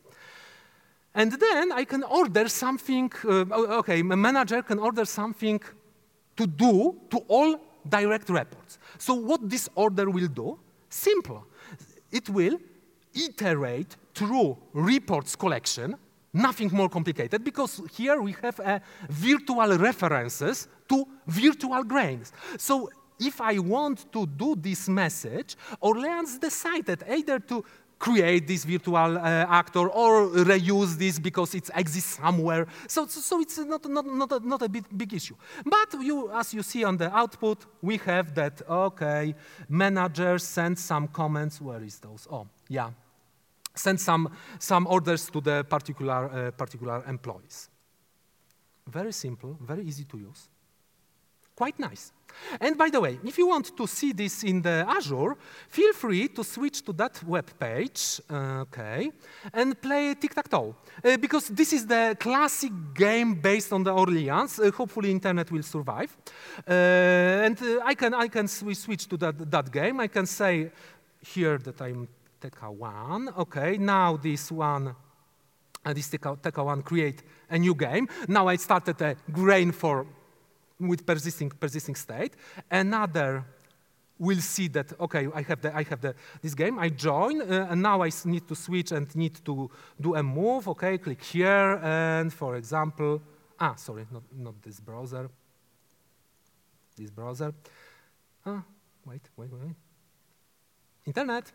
And then I can order something, uh, OK, a manager can order something to do to all direct reports. So what this order will do? Simple. It will iterate through reports collection, nothing more complicated, because here we have uh, virtual references to virtual grains. So if I want to do this message, Orleans decided either to create this virtual uh, actor or reuse this because it exists somewhere. So, so, so it's not, not, not, a, not a big, big issue. But you, as you see on the output, we have that, OK, manager sends some comments. Where is those? Oh, yeah. Send some, some orders to the particular, uh, particular employees. Very simple, very easy to use. Quite nice. And by the way, if you want to see this in the Azure, feel free to switch to that web page, uh, okay, and play tic-tac-toe. Uh, because this is the classic game based on the Orleans. Uh, hopefully, internet will survive. Uh, and uh, I can I can sw switch to that that game. I can say here that I'm Tekka one. Okay, now this one, uh, this Tekka one create a new game. Now I started a grain for. With persisting persisting state. Another will see that okay, I have the I have the this game. I join, uh, and now I need to switch and need to do a move. Okay, click here, and for example, ah, sorry, not not this browser. This browser. Ah, wait, wait, wait. Internet.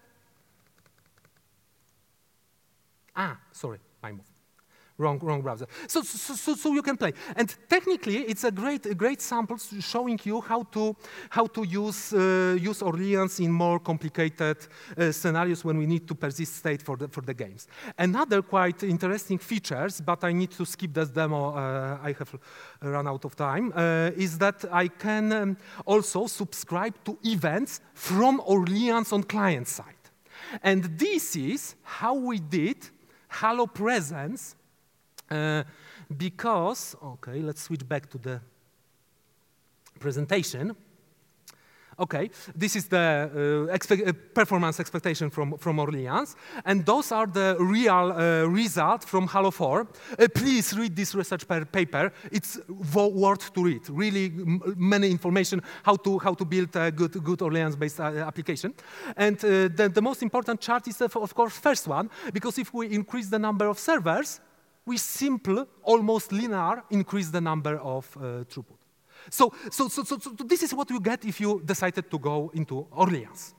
Ah, sorry, my move. Wrong, wrong browser. So, so, so, so you can play. And technically, it's a great, a great sample showing you how to, how to use, uh, use Orleans in more complicated uh, scenarios when we need to persist state for the, for the games. Another quite interesting features, but I need to skip this demo, uh, I have run out of time, uh, is that I can um, also subscribe to events from Orleans on client side. And this is how we did Halo Presence. Uh, because, okay, let's switch back to the presentation. Okay, this is the uh, expect, uh, performance expectation from, from Orleans, and those are the real uh, results from Halo four. Uh, please read this research paper. It's worth to read. Really m many information how to, how to build a good, good Orleans-based uh, application. And uh, the, the most important chart is, the, of course, first one, because if we increase the number of servers, we simply, almost linear, increase the number of uh, throughput. So, so, so, so, so this is what you get if you decided to go into Orleans.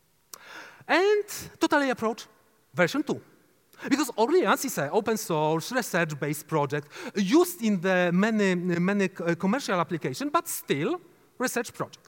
And totally approach version two. Because Orleans is an open source, research-based project used in the many, many commercial applications, but still research project.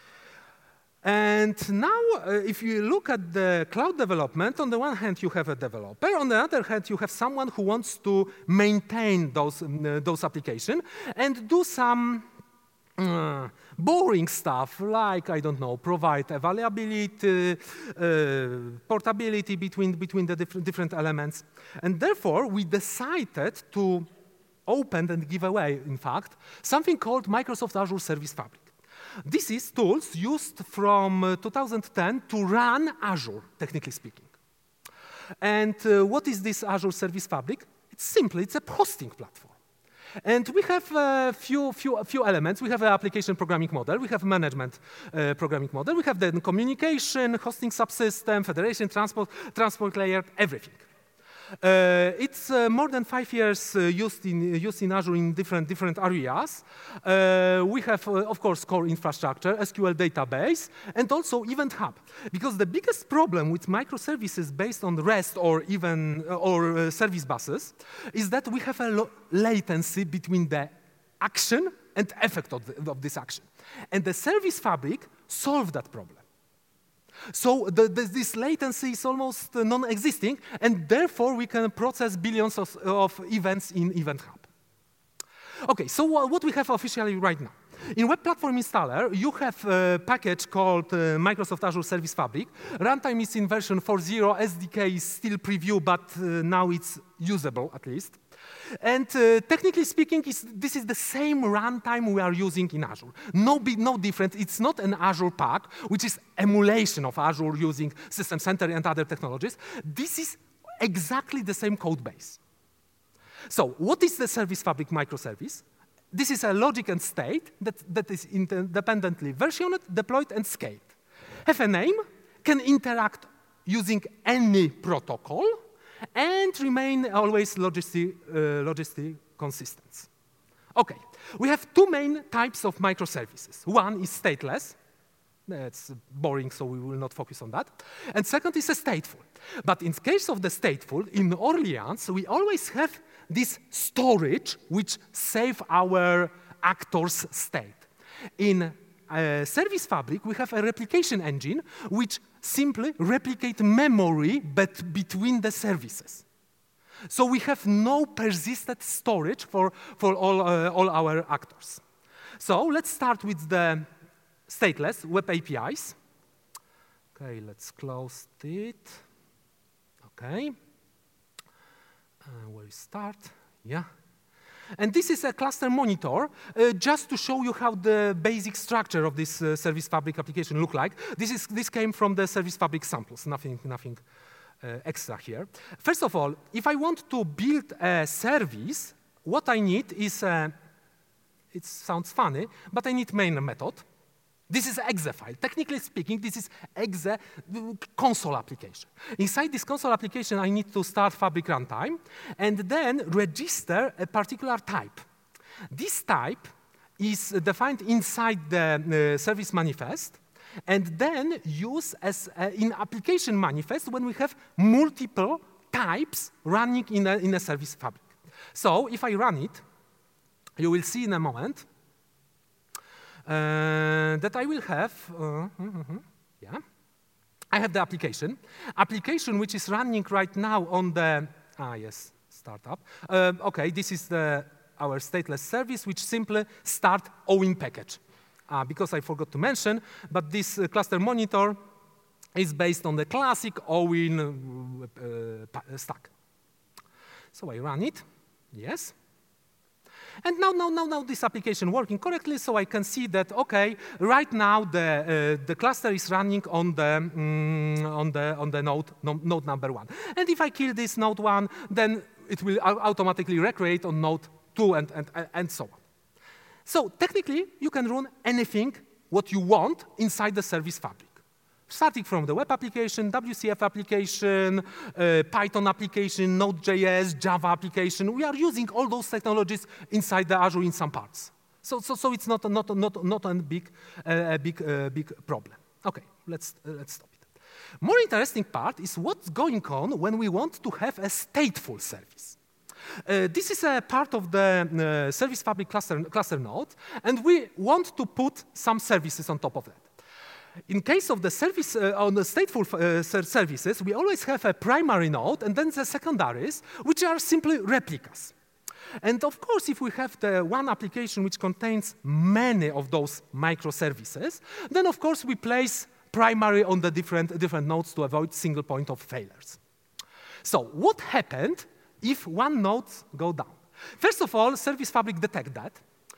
And now, uh, if you look at the cloud development, on the one hand, you have a developer. On the other hand, you have someone who wants to maintain those, uh, those applications and do some uh, boring stuff, like, I don't know, provide availability, uh, portability between, between the different, different elements. And therefore, we decided to open and give away, in fact, something called Microsoft Azure Service Fabric. This is tools used from uh, two thousand ten to run Azure, technically speaking. And uh, what is this Azure Service Fabric? It's simply, it's a hosting platform. And we have a few, few, few elements. We have an application programming model. We have a management uh, programming model. We have the communication, hosting subsystem, federation, transport, transport layer, everything. Uh, it's uh, more than five years uh, used, in, used in Azure in different, different areas. Uh, we have, uh, of course, core infrastructure, S Q L database, and also Event Hub. Because the biggest problem with microservices based on REST or even uh, or uh, service buses is that we have a latency between the action and effect of, the, of this action. And the Service Fabric solved that problem. So the, the, this latency is almost uh, non-existing, and therefore we can process billions of, of events in Event Hub. Okay, so uh, what we have officially right now. In Web Platform Installer, you have a package called uh, Microsoft Azure Service Fabric. Runtime is in version four point zero. S D K is still preview, but uh, now it's usable at least. And uh, technically speaking, it's, this is the same runtime we are using in Azure. No, be, no different. It's not an Azure pack, which is emulation of Azure using System Center and other technologies. This is exactly the same code base. So what is the Service Fabric microservice? This is a logic and state that, that is independently versioned, deployed, and scaled. Have a name, can interact using any protocol, and remain always logistic, uh, logistic consistent. Okay, we have two main types of microservices. One is stateless. That's boring, so we will not focus on that. And second is a stateful. But in case of the stateful, in Orleans, we always have this storage which save our actor's state. In uh, Service Fabric, we have a replication engine which simply replicate memory but between the services. So we have no persistent storage for, for all, uh, all our actors. So let's start with the stateless web A P Is. Okay, let's close it. Okay. Uh, where we start? Yeah. And this is a cluster monitor, uh, just to show you how the basic structure of this uh, Service Fabric application look like. This is this came from the Service Fabric samples. Nothing, nothing uh, extra here. First of all, if I want to build a service, what I need is uh, it sounds funny, but I need main method. This is exe file. Technically speaking, this is exe console application. Inside this console application, I need to start Fabric runtime and then register a particular type. This type is defined inside the uh, service manifest and then used as uh, in application manifest when we have multiple types running in a, in a Service Fabric. So if I run it, you will see in a moment Uh, that I will have, uh, mm -hmm, yeah, I have the application. Application which is running right now on the, ah yes, startup. Uh, okay, this is the, our stateless service which simply start owing package. Uh, because I forgot to mention, but this uh, cluster monitor is based on the classic owing uh, uh, stack. So I run it, yes. And now, now, now, now this application working correctly, so I can see that, okay, right now the, uh, the cluster is running on the, um, on the, on the node, no, node number one. And if I kill this node one, then it will automatically recreate on node two and, and, and so on. So technically, you can run anything what you want inside the Service Fabric. Starting from the web application, W C F application, uh, Python application, Node.js, Java application. We are using all those technologies inside the Azure in some parts. So, so, so it's not, not, not, not a big, uh, a big, uh, big problem. Okay, let's, uh, let's stop it. More interesting part is what's going on when we want to have a stateful service. Uh, this is a part of the uh, Service Fabric cluster, cluster node, and we want to put some services on top of that. In case of the service uh, on the stateful uh, services, we always have a primary node and then the secondaries, which are simply replicas. And of course, if we have the one application which contains many of those microservices, then of course we place primary on the different, different nodes to avoid single point of failures. So what happened if one node go down? First of all, Service Fabric detect that.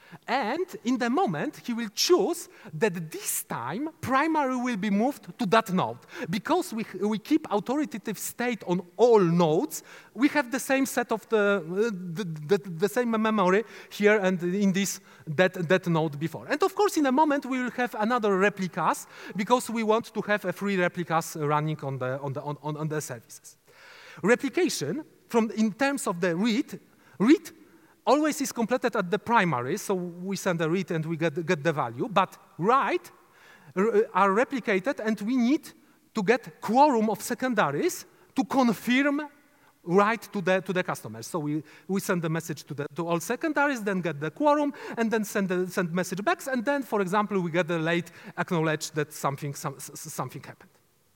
And in the moment, he will choose that this time primary will be moved to that node. Because we, we keep authoritative state on all nodes, we have the same set of the, uh, the, the, the same memory here and in this that, that node before. And of course, in a moment, we will have another replicas because we want to have a free replicas running on the, on the, on, on the services. Replication, from, in terms of the read, read always is completed at the primary, so we send a read and we get, get the value, but write are replicated and we need to get quorum of secondaries to confirm write to the, to the customers. So we, we send the message to, the, to all secondaries, then get the quorum, and then send the send message back, and then, for example, we get the late acknowledge that something, some, something happened.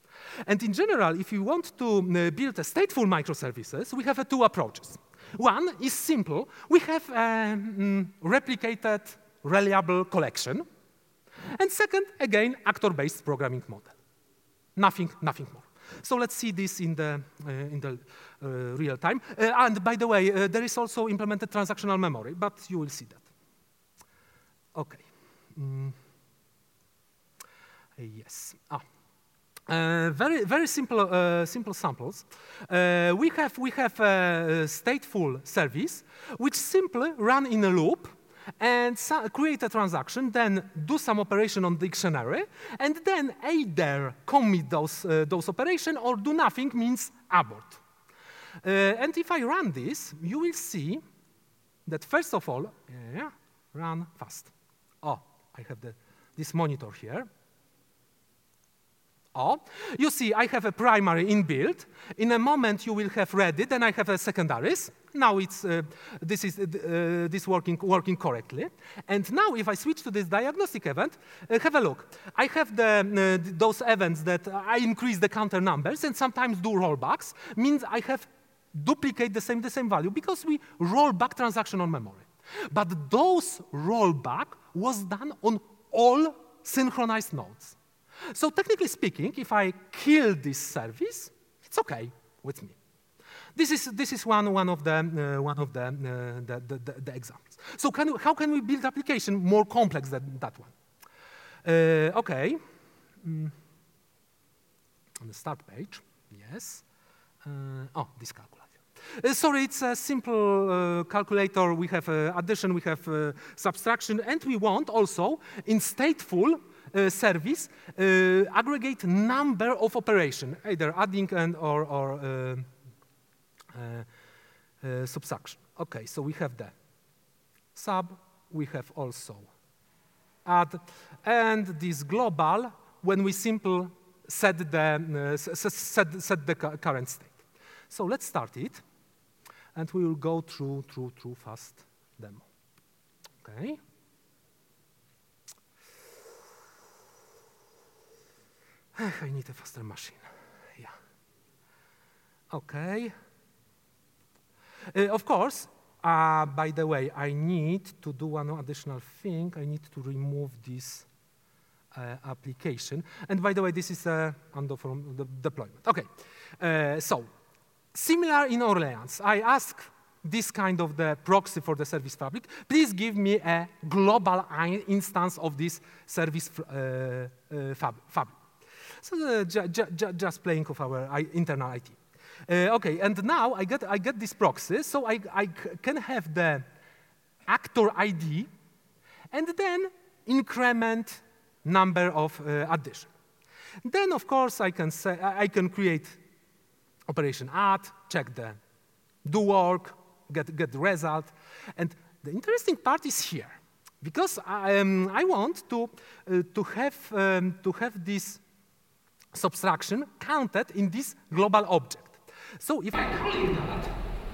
And in general, if you want to build a stateful microservices, we have uh, two approaches. One is simple. We have a um, replicated, reliable collection. And second, again, actor-based programming model. Nothing, nothing more. So let's see this in the, uh, in the uh, real time. Uh, and by the way, uh, there is also implemented transactional memory, but you will see that. OK. Mm. Uh, yes. Ah. Uh, very, very simple, uh, simple samples. Uh, we have, we have a stateful service which simply run in a loop and so create a transaction, then do some operation on dictionary, and then either commit those, uh, those operations or do nothing, means abort. Uh, and if I run this, you will see that first of all, yeah, run fast. Oh, I have the, this monitor here. Oh, you see, I have a primary inbuilt. In a moment, you will have ready, then I have a secondaries. Now it's uh, this is uh, this working working correctly. And now, if I switch to this diagnostic event, uh, have a look. I have the uh, those events that I increase the counter numbers and sometimes do rollbacks. Means I have duplicate the same the same value because we roll back transaction on memory. But those rollback was done on all synchronized nodes. So technically speaking, if I kill this service, it's okay with me. This is, this is one, one of the, uh, one of the, uh, the, the, the, the examples. So can, how can we build application more complex than that one? Uh, okay. Mm. On the start page, yes. Uh, oh, this calculator. Uh, sorry, it's a simple uh, calculator. We have uh, addition, we have uh, subtraction, and we want also in stateful uh, service uh, aggregate number of operation, either adding and or, or uh, uh, uh, subtraction. Okay, so we have the sub, we have also add, and this global when we simply set the uh, set, set the current state. So let's start it. And we will go through, through, through fast demo. Okay. I need a faster machine. Yeah. Okay. Uh, of course, uh, by the way, I need to do one additional thing. I need to remove this uh, application. And by the way, this is a undo from the deployment. Okay. Uh, so. Similar in Orleans, I ask this kind of the proxy for the service fabric, please give me a global instance of this service uh, uh, fab fabric. So uh, ju ju ju just playing of our I internal I T. Uh, okay, and now I get, I get this proxy, so I, I can have the actor I D, and then increment number of uh, addition. Then, of course, I can, say, I can create operation add, check the do work, get, get the result. And the interesting part is here, because I, um, I want to, uh, to, have, um, to have this subtraction counted in this global object. So if I call it that,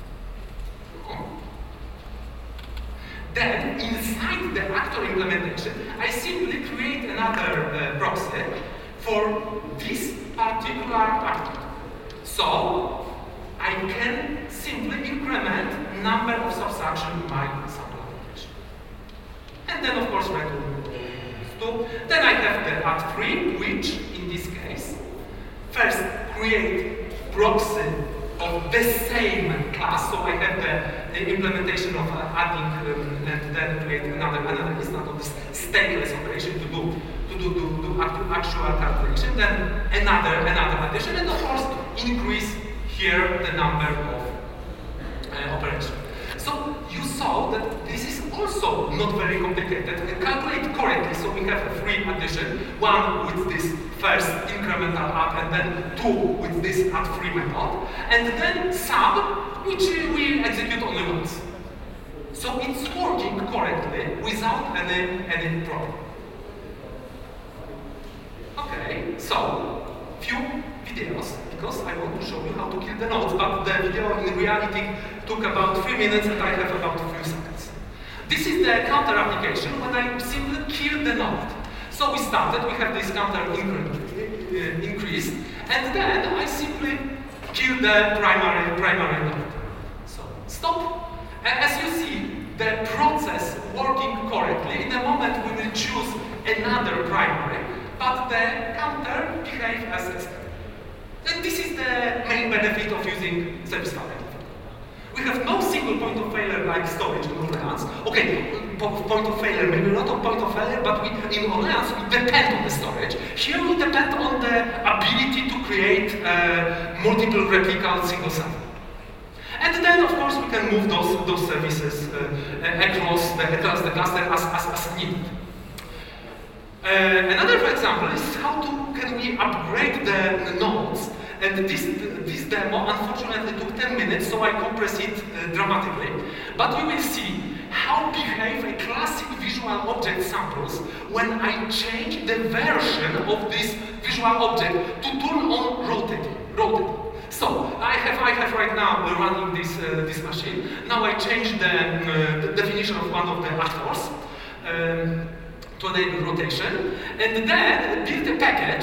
then inside the actor implementation, I simply create another uh, proxy for this particular actor. So I can simply increment number of subtraction in my sample application. And then, of course, return two. Then I have the add three, which in this case, first create proxy of the same class. So I have the, the implementation of uh, adding um, and then create another, another instance of this stateless operation to do to do, do, do actual calculation. Then another another addition, and of course increase here the number of uh, operations. So you saw that this is also not very complicated. We calculate correctly, so we have a three addition, one with this first incremental add, and then two with this add three method, and then sub, which we execute only once. So it's working correctly without any any problem. Okay, so few videos, because I want to show you how to kill the nodes, but the video in reality took about three minutes and I have about a few seconds. This is the counter application when I simply kill the node. So we started, we have this counter increase, and then I simply kill the primary, primary node. So stop. And as you see, the process working correctly. In a moment we will choose another primary, but the counter behaves as expected. And this is the main benefit of using service fabric. We have no single point of failure like storage in Orleans. Okay, point of failure, maybe not a point of failure, but we, in Orleans we depend on the storage. Here we depend on the ability to create uh, multiple replica single cell. And then, of course, we can move those, those services uh, across, the, across the cluster as, as, as needed. Uh, another example is how to, can we upgrade the, the nodes. And this, this demo unfortunately took ten minutes, so I compress it uh, dramatically. But you will see how behave a classic visual object samples when I change the version of this visual object to turn on rotating. rotating. So I have, I have right now running this, uh, this machine. Now I change the, uh, the definition of one of the actors um, to enable rotation, and then build a package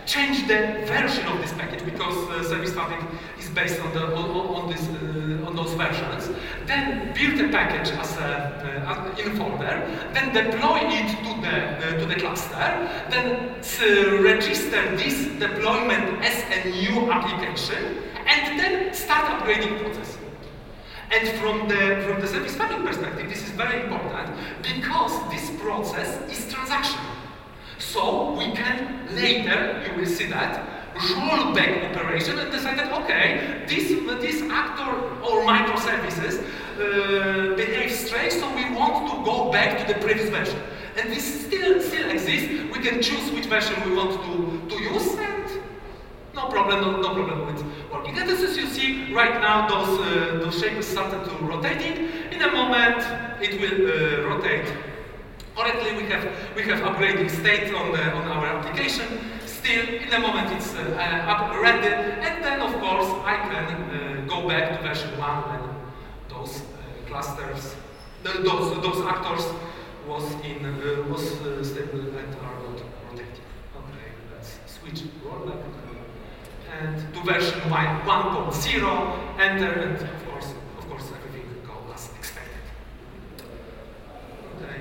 change the version of this package because uh, Service Fabric is based on, the, on, on, this, uh, on those versions. Then build a package as a, uh, in folder. Then deploy it to the, uh, to the cluster. Then uh, register this deployment as a new application. And then start upgrading process. And from the, from the Service Fabric perspective, this is very important because this process is transactional. So we can later, you will see that, roll back operation and decide that, okay, this, this actor or microservices uh, behave strange, so we want to go back to the previous version. And this still, still exists. We can choose which version we want to, to use, and no problem, no, no problem with working. And as you see, right now, those, uh, those shapes started to rotating. In a moment, it will uh, rotate. Currently, we have we have upgrading state on the on our application. Still, in a moment, it's uh, up ready, and then of course I can uh, go back to version one when those uh, clusters, the, those those actors was in uh, was uh, stable and are not rotating. Okay, let's switch rollback and to version one point zero. Enter, and of course, of course, everything goes as expected. Okay.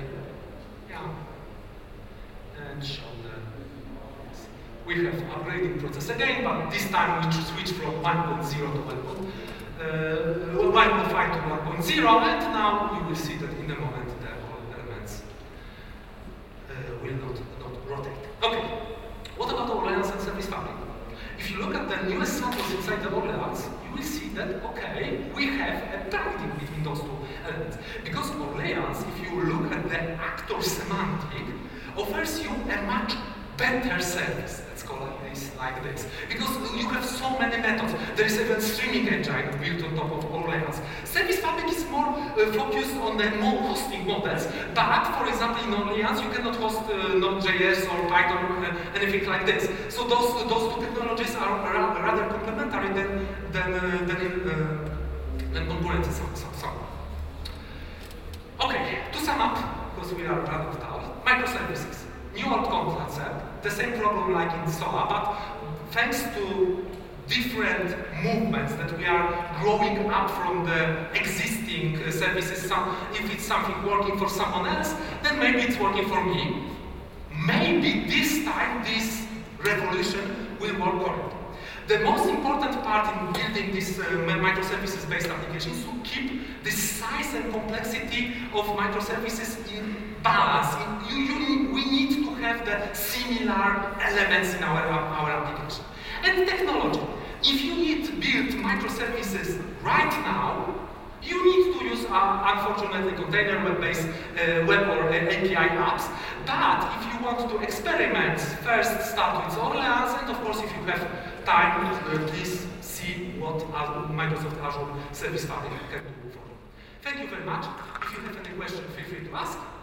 And show the, we have upgrading process again, but this time we switch from one point zero to one point five to one point zero, and now you will see that in a moment the all elements uh, will not, not rotate. Okay, what about Orleans and Service Fabric? If you look at the newest samples inside the Orleans, you will see that, okay, we have a parity between those two elements. Because Orleans, if you look at the actor semantic, offers you a much better service, let's call it this, like this. Because you have so many methods. There is even streaming engine built on top of Orleans. Service Fabric is more uh, focused on the more hosting models, but for example in Orleans you cannot host uh, Node.js or Python or uh, anything like this. So those, uh, those two technologies are ra rather complementary than, than, uh, than, in, uh, than concurrency. So, so, so. Okay, to sum up, because we are running out of time. Microservices, new old concept, the same problem like in Solar, but thanks to different movements that we are growing up from the existing uh, services, some, if it's something working for someone else, then maybe it's working for me. Maybe this time this revolution will work correctly. The most important part in building this uh, microservices-based application is to keep the size and complexity of microservices in balance. In, you, you, we need to have the similar elements in our, our application. And technology. If you need to build microservices right now, you need to use, uh, unfortunately, container web-based uh, web or uh, A P I apps. But if you want to experiment, first start with Orleans, and of course, if you have time, uh, please see what Microsoft Azure Service Fabric can do for you. Thank you very much. If you have any questions, feel free to ask.